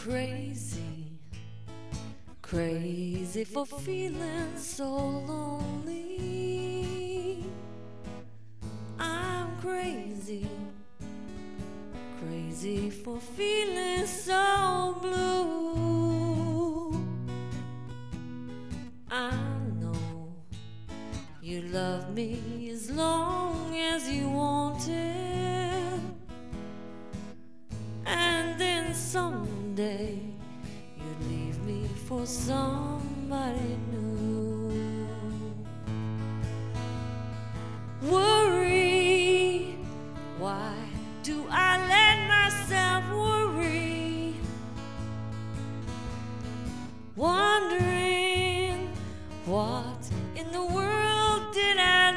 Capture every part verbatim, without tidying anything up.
crazy, crazy for feeling so lonely. I'm crazy, crazy for feeling so blue. I know you love me as long as you wanted, and then someday you'd leave me for somebody new. Worry, why do I let myself worry? Wondering, what in the world did I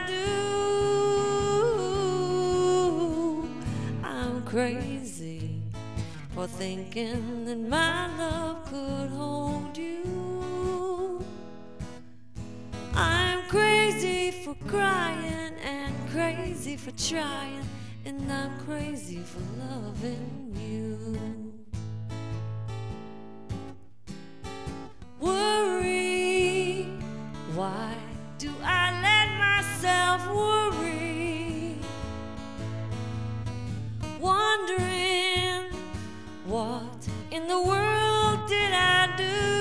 do? I'm crazy for thinking that my love could hold you. I'm crazy for crying and crazy for trying, and I'm crazy for loving you. Worry, why do I let myself worry? Wondering, what in the world did I do?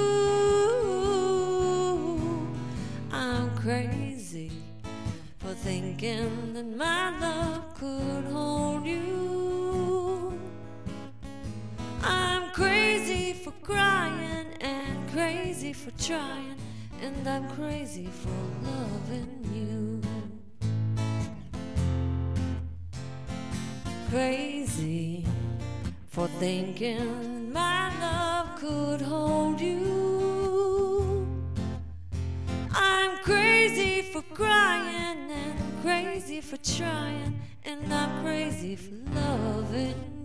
I'm crazy for thinking that my love could hold you. I'm crazy for crying and crazy for trying, and I'm crazy for loving you. Crazy for thinking my love could hold you. I'm crazy for crying and crazy for trying, and I'm crazy for loving you.